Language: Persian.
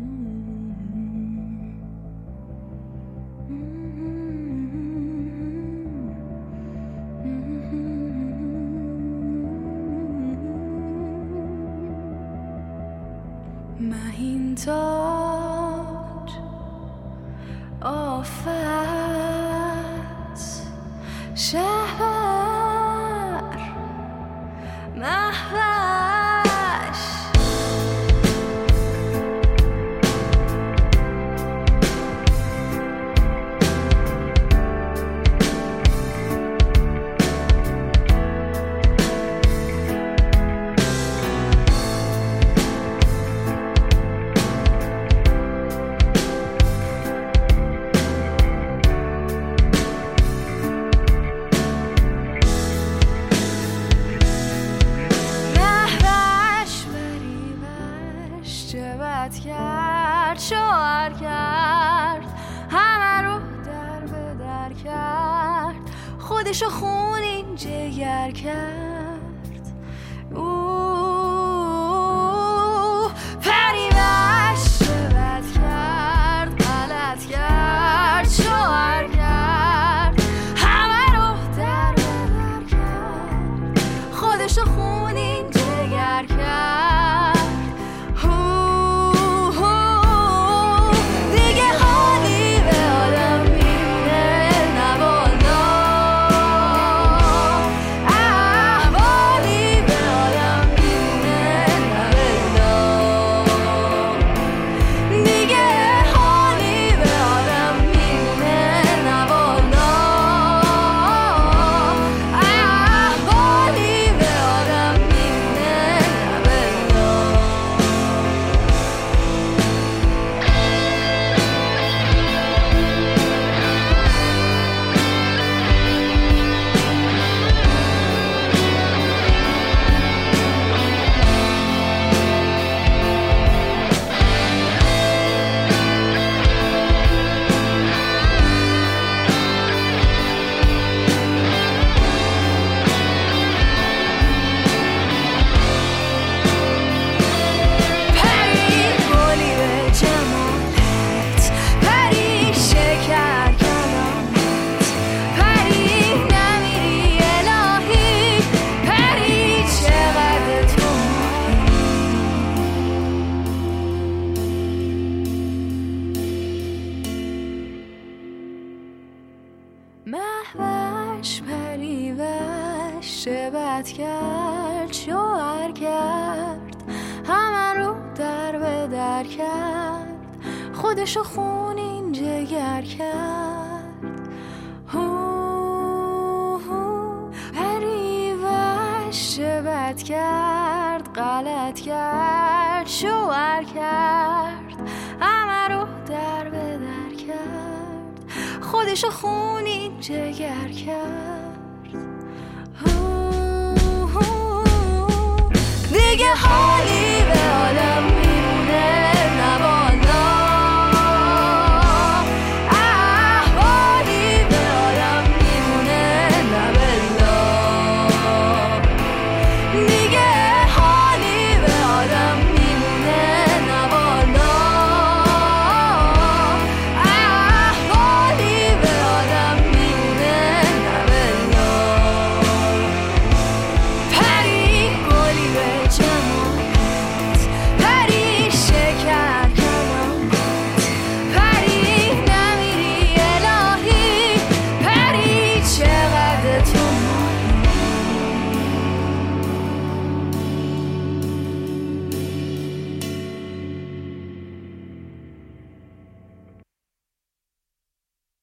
مهین تاج آفت شهر محوش کرد شوهر کرد همه رو در به در کرد خودشو خونین جگر کرد پریوش بد کرد غلط کرد شوهر کرد همه رو در به در کرد خودشو خونین جگر کرد محوش پریوش بد کرد شوهر کرد همه رو در به در کرد خودشو خونین جگر کرد پریوش بد کرد غلط کرد شوهر کرد همه رو در به در کرد خودشو خونین جگر کرد دیگه حالی